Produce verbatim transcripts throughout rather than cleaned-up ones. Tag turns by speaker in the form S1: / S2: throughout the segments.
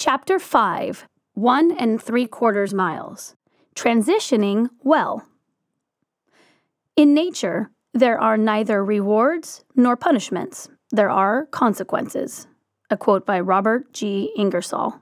S1: Chapter five, One and Three Quarters Miles. Transitioning Well. In nature, there are neither rewards nor punishments. There are consequences. A quote by Robert G. Ingersoll.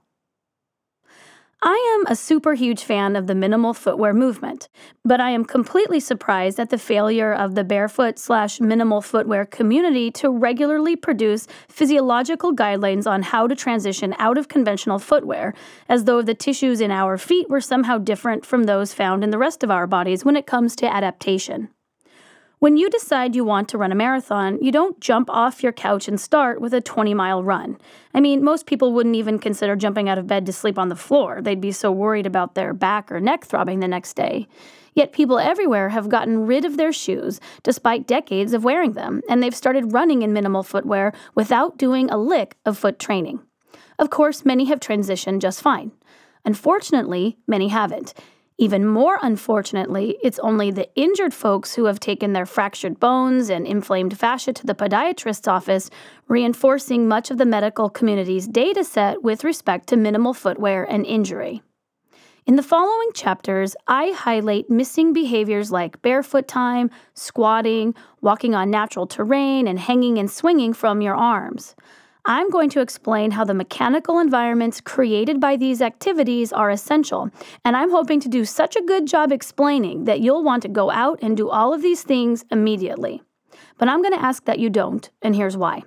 S1: I am a super huge fan of the minimal footwear movement, but I am completely surprised at the failure of the barefoot slash minimal footwear community to regularly produce physiological guidelines on how to transition out of conventional footwear, as though the tissues in our feet were somehow different from those found in the rest of our bodies when it comes to adaptation. When you decide you want to run a marathon, you don't jump off your couch and start with a twenty-mile run. I mean, most people wouldn't even consider jumping out of bed to sleep on the floor. They'd be so worried about their back or neck throbbing the next day. Yet people everywhere have gotten rid of their shoes despite decades of wearing them, and they've started running in minimal footwear without doing a lick of foot training. Of course, many have transitioned just fine. Unfortunately, many haven't. Even more unfortunately, it's only the injured folks who have taken their fractured bones and inflamed fascia to the podiatrist's office, reinforcing much of the medical community's data set with respect to minimal footwear and injury. In the following chapters, I highlight missing behaviors like barefoot time, squatting, walking on natural terrain, and hanging and swinging from your arms. I'm going to explain how the mechanical environments created by these activities are essential, and I'm hoping to do such a good job explaining that you'll want to go out and do all of these things immediately. But I'm going to ask that you don't, and here's why.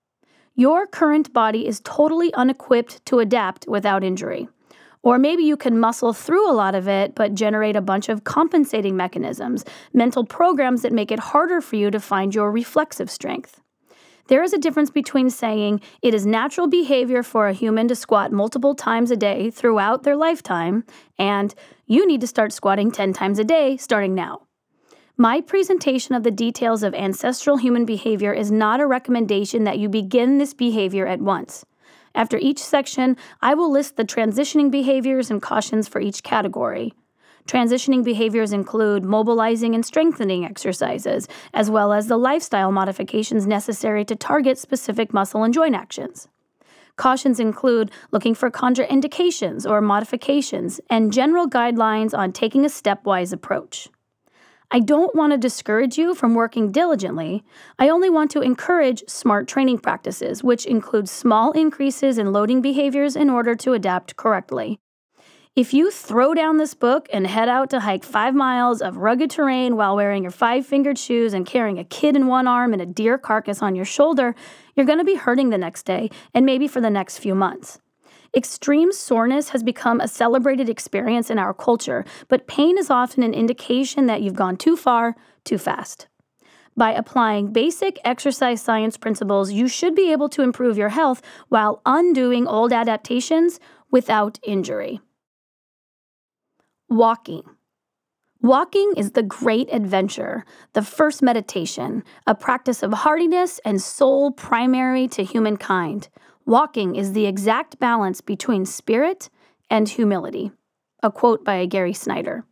S1: Your current body is totally unequipped to adapt without injury. Or maybe you can muscle through a lot of it, but generate a bunch of compensating mechanisms, mental programs that make it harder for you to find your reflexive strength. There is a difference between saying it is natural behavior for a human to squat multiple times a day throughout their lifetime, and you need to start squatting ten times a day starting now. My presentation of the details of ancestral human behavior is not a recommendation that you begin this behavior at once. After each section, I will list the transitioning behaviors and cautions for each category. Transitioning behaviors include mobilizing and strengthening exercises, as well as the lifestyle modifications necessary to target specific muscle and joint actions. Cautions include looking for contraindications or modifications, and general guidelines on taking a stepwise approach. I don't want to discourage you from working diligently. I only want to encourage smart training practices, which include small increases in loading behaviors in order to adapt correctly. If you throw down this book and head out to hike five miles of rugged terrain while wearing your five-fingered shoes and carrying a kid in one arm and a deer carcass on your shoulder, you're going to be hurting the next day and maybe for the next few months. Extreme soreness has become a celebrated experience in our culture, but pain is often an indication that you've gone too far, too fast. By applying basic exercise science principles, you should be able to improve your health while undoing old adaptations without injury. Walking. Walking is the great adventure, the first meditation, a practice of hardiness and soul primary to humankind. Walking is the exact balance between spirit and humility. A quote by Gary Snyder.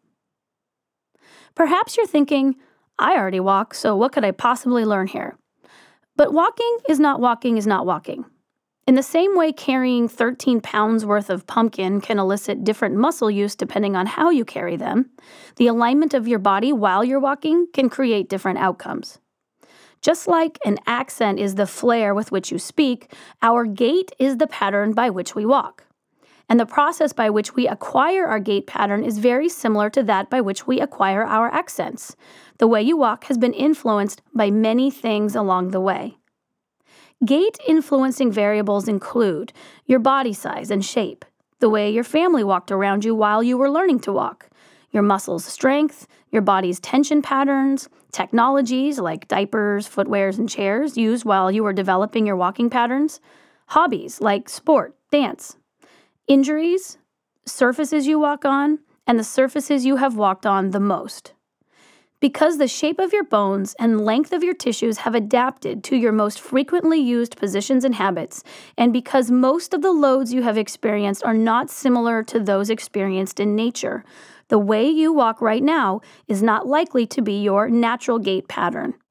S1: Perhaps you're thinking, I already walk, so what could I possibly learn here? But walking is not walking is not walking. In the same way carrying thirteen pounds worth of pumpkin can elicit different muscle use depending on how you carry them, the alignment of your body while you're walking can create different outcomes. Just like an accent is the flair with which you speak, our gait is the pattern by which we walk. And the process by which we acquire our gait pattern is very similar to that by which we acquire our accents. The way you walk has been influenced by many things along the way. Gait-influencing variables include your body size and shape, the way your family walked around you while you were learning to walk, your muscles' strength, your body's tension patterns, technologies like diapers, footwears, and chairs used while you were developing your walking patterns, hobbies like sport, dance, injuries, surfaces you walk on, and the surfaces you have walked on the most. Because the shape of your bones and length of your tissues have adapted to your most frequently used positions and habits, and because most of the loads you have experienced are not similar to those experienced in nature, the way you walk right now is not likely to be your natural gait pattern.